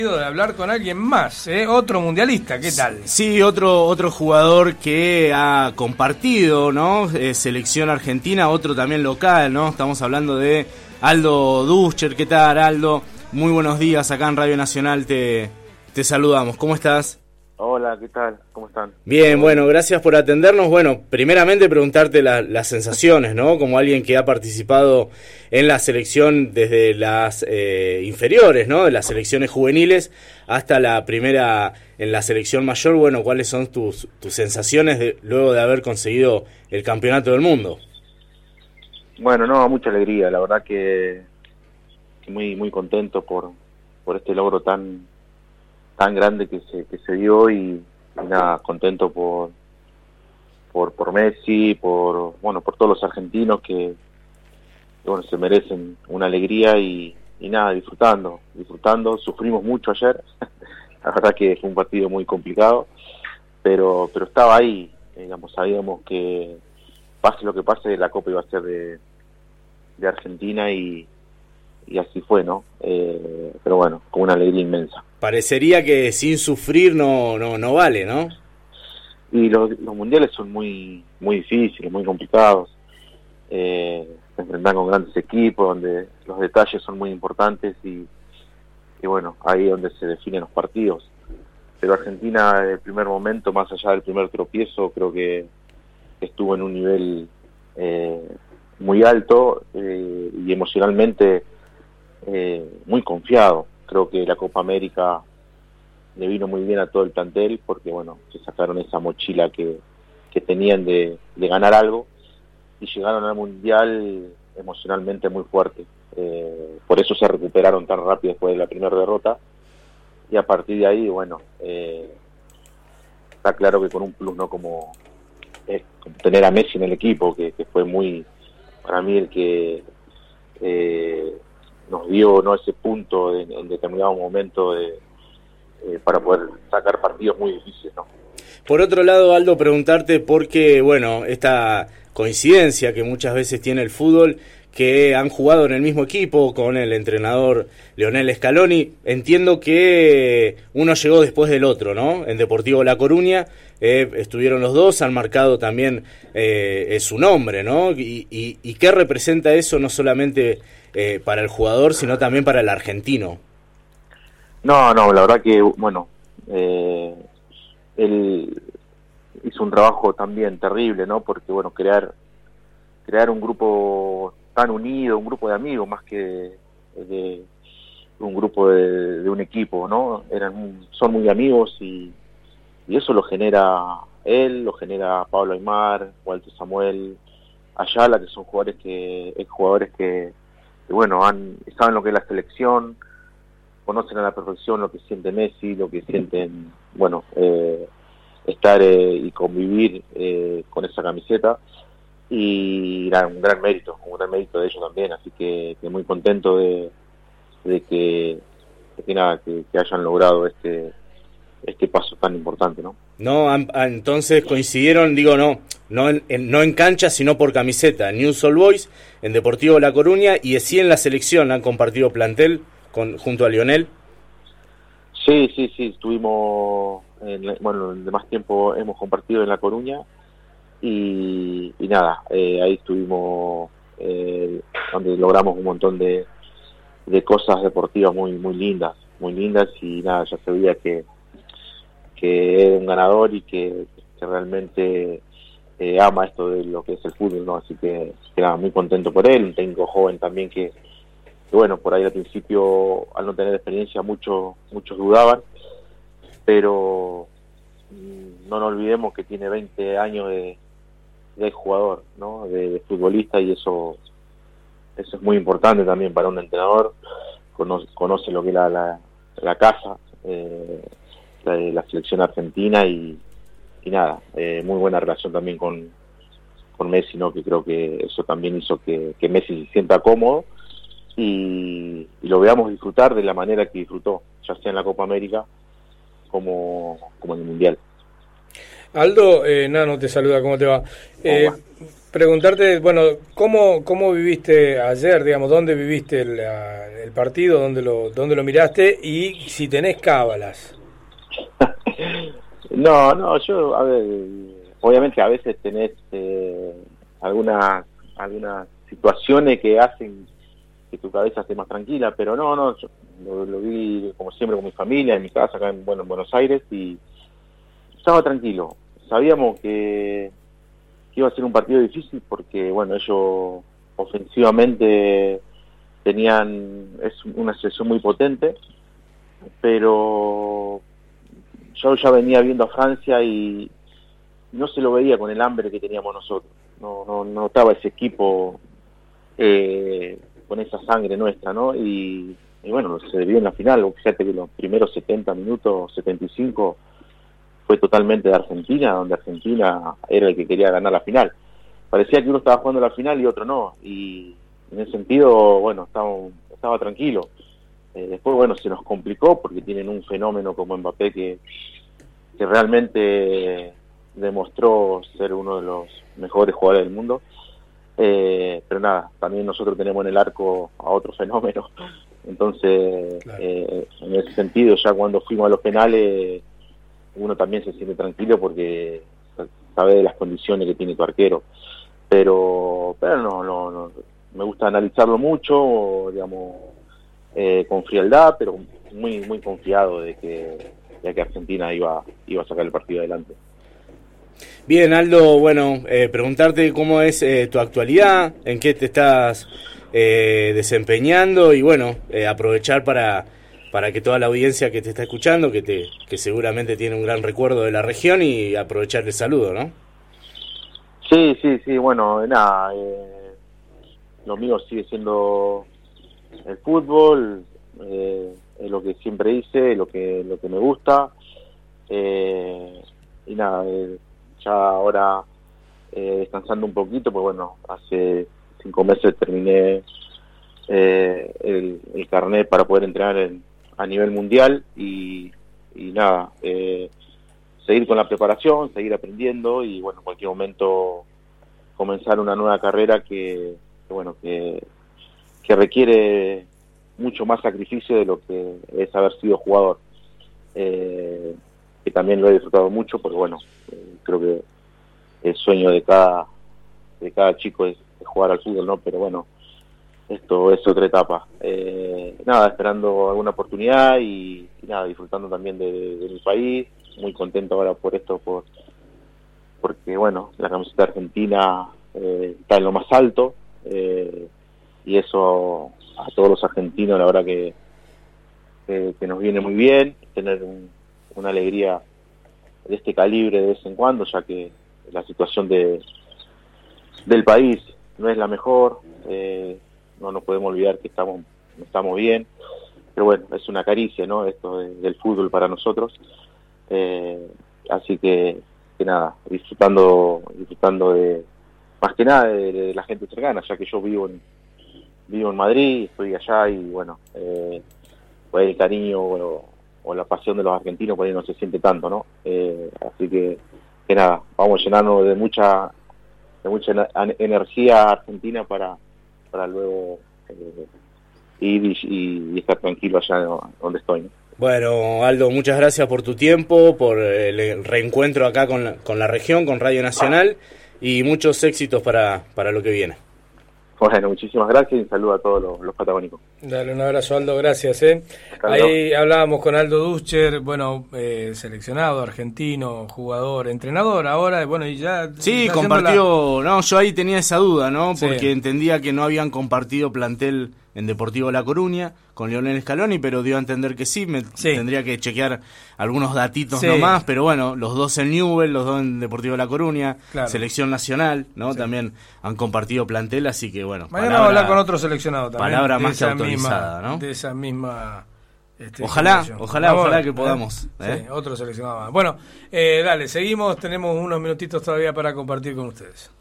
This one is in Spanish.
De hablar con alguien más, otro mundialista, ¿qué tal? Sí, otro jugador que ha compartido, ¿no? Selección argentina, otro también local, ¿no? Estamos hablando de Aldo Duscher. ¿Qué tal, Aldo? Muy buenos días, acá en Radio Nacional te saludamos. ¿Cómo estás? Hola, ¿qué tal? ¿Cómo están? Bien, bueno, gracias por atendernos. Bueno, primeramente preguntarte las sensaciones, ¿no? Como alguien que ha participado en la selección desde las inferiores, ¿no? De las selecciones juveniles hasta la primera en la selección mayor. Bueno, ¿cuáles son tus sensaciones luego de haber conseguido el campeonato del mundo? Bueno, no, mucha alegría. La verdad que muy contento por este logro tan grande que se dio y nada, contento por Messi, por todos los argentinos que bueno, se merecen una alegría y nada, disfrutando. Sufrimos mucho ayer. La verdad que fue un partido muy complicado, pero estaba ahí, digamos, sabíamos que pase lo que pase, la Copa iba a ser de Argentina y así fue, ¿no? Pero bueno, con una alegría inmensa. Parecería que sin sufrir no vale, ¿no? Y los mundiales son muy difíciles, muy complicados. Se enfrentan con grandes equipos donde los detalles son muy importantes y bueno, ahí es donde se definen los partidos. Pero Argentina, desde el primer momento, más allá del primer tropiezo, creo que estuvo en un nivel muy alto y emocionalmente muy confiado. Creo que la Copa América le vino muy bien a todo el plantel porque, bueno, se sacaron esa mochila que tenían de ganar algo y llegaron al Mundial emocionalmente muy fuerte. Por eso se recuperaron tan rápido después de la primera derrota y a partir de ahí, bueno, está claro que con un plus, ¿no? Como tener a Messi en el equipo, que fue muy, para mí, el que nos dio, ¿no?, ese punto en determinado momento para poder sacar partidos muy difíciles, ¿no? Por otro lado, Aldo, preguntarte porque, bueno, esta coincidencia que muchas veces tiene el fútbol, que han jugado en el mismo equipo con el entrenador Lionel Scaloni. Entiendo que uno llegó después del otro, ¿no? En Deportivo La Coruña estuvieron los dos, han marcado también su nombre, ¿no? ¿Y qué representa eso no solamente para el jugador, sino también para el argentino? No, la verdad que, bueno, él hizo un trabajo también terrible, ¿no? Porque, bueno, crear un grupo tan unido, un grupo de amigos más que de un grupo de un equipo, ¿no? Son muy amigos y eso lo genera él, lo genera Pablo Aimar, Walter Samuel, Ayala, que son exjugadores que bueno, saben lo que es la selección, conocen a la perfección lo que siente Messi, lo que sienten, bueno, estar y convivir con esa camiseta. Y era un gran mérito de ellos también, así que muy contento de que hayan logrado este paso tan importante, ¿no? No, entonces coincidieron, digo, no en cancha, sino por camiseta, en Newell's Old Boys, en Deportivo La Coruña, y sí en la selección han compartido plantel junto a Lionel. Sí, estuvimos, el demás tiempo hemos compartido en La Coruña, y nada, ahí estuvimos donde logramos un montón de cosas deportivas muy lindas, y nada, ya se veía que era un ganador y que realmente ama esto de lo que es el fútbol, ¿no? Así que nada, muy contento por él, un técnico joven también que bueno, por ahí al principio, al no tener experiencia, muchos dudaban, pero no nos olvidemos que tiene 20 años de jugador, ¿no? De futbolista, y eso es muy importante también para un entrenador. Conoce lo que es la casa, la selección argentina y nada, muy buena relación también con Messi, ¿no? Que creo que eso también hizo que Messi se sienta cómodo y lo veamos disfrutar de la manera que disfrutó, ya sea en la Copa América como en el Mundial. Aldo, Nano te saluda, ¿cómo te va? preguntarte, bueno, ¿cómo viviste ayer, digamos, dónde viviste el partido, dónde lo miraste y si tenés cábalas? No, yo, a ver, obviamente a veces tenés algunas situaciones que hacen que tu cabeza esté más tranquila, pero no, yo lo vi como siempre con mi familia, en mi casa, acá en Buenos Aires, y estaba tranquilo. Sabíamos que iba a ser un partido difícil porque, bueno, ellos ofensivamente es una selección muy potente, pero yo ya venía viendo a Francia y no se lo veía con el hambre que teníamos nosotros. No estaba ese equipo con esa sangre nuestra, ¿no? Y bueno, se vio en la final. Fíjate que los primeros 70 minutos, 75, fue totalmente de Argentina, donde Argentina era el que quería ganar la final. Parecía que uno estaba jugando la final y otro no. Y en ese sentido, bueno, estaba tranquilo. Después, bueno, se nos complicó porque tienen un fenómeno como Mbappé que realmente demostró ser uno de los mejores jugadores del mundo. Pero nada, también nosotros tenemos en el arco a otro fenómeno. Entonces, claro, en ese sentido, ya cuando fuimos a los penales, uno también se siente tranquilo porque sabe de las condiciones que tiene tu arquero. Pero no, me gusta analizarlo mucho, digamos, con frialdad, pero muy confiado de que Argentina iba a sacar el partido adelante. Bien, Aldo, bueno, preguntarte cómo es tu actualidad, en qué te estás desempeñando y bueno, aprovechar para que toda la audiencia que te está escuchando, que seguramente tiene un gran recuerdo de la región, y aprovechar el saludo, ¿no? Sí, bueno, nada, lo mío sigue siendo el fútbol, es lo que siempre hice, lo que me gusta, y nada, ya ahora descansando un poquito, pues bueno, hace 5 meses terminé el carnet para poder entrenar a nivel mundial y nada, seguir con la preparación, seguir aprendiendo y bueno, en cualquier momento comenzar una nueva carrera que requiere mucho más sacrificio de lo que es haber sido jugador, que también lo he disfrutado mucho porque bueno, creo que el sueño de cada chico es jugar al fútbol, ¿no? Pero bueno, esto es otra etapa. Nada, esperando alguna oportunidad y nada, disfrutando también de mi país, muy contento ahora por esto, porque bueno, la camiseta argentina está en lo más alto, y eso a todos los argentinos la verdad que nos viene muy bien, tener una alegría de este calibre de vez en cuando, ya que la situación del país no es la mejor, no nos podemos olvidar que estamos bien, pero bueno, es una caricia, ¿no? Esto del fútbol para nosotros, así que nada, disfrutando de más que nada de la gente cercana, ya que yo vivo en Madrid, estoy allá y bueno, pues el cariño o la pasión de los argentinos por ahí no se siente tanto, ¿no? Así que nada, vamos a llenarnos de mucha energía argentina para luego ir y estar tranquilo allá donde estoy, ¿no? Bueno, Aldo, muchas gracias por tu tiempo, por el reencuentro acá con la región, con Radio Nacional, y muchos éxitos para lo que viene. Bueno, muchísimas gracias y un saludo a todos los patagónicos. Dale, un abrazo, Aldo, gracias. Ahí hablábamos con Aldo Duscher, bueno, seleccionado, argentino, jugador, entrenador ahora, bueno, y ya... Sí, compartió, no, yo ahí tenía esa duda, ¿no? Porque sí, entendía que no habían compartido plantel en Deportivo La Coruña con Lionel Scaloni, pero dio a entender que sí, tendría que chequear algunos datitos nomás, pero bueno, los dos en Newell, los dos en Deportivo La Coruña, claro, selección nacional, ¿no? Sí. También han compartido plantel, así que bueno. Mañana vamos a hablar con otro seleccionado también. Palabra más que autorizada, ¿no? De esa misma... Ojalá que podamos. Sí, otro seleccionado más. Bueno, dale, seguimos, tenemos unos minutitos todavía para compartir con ustedes.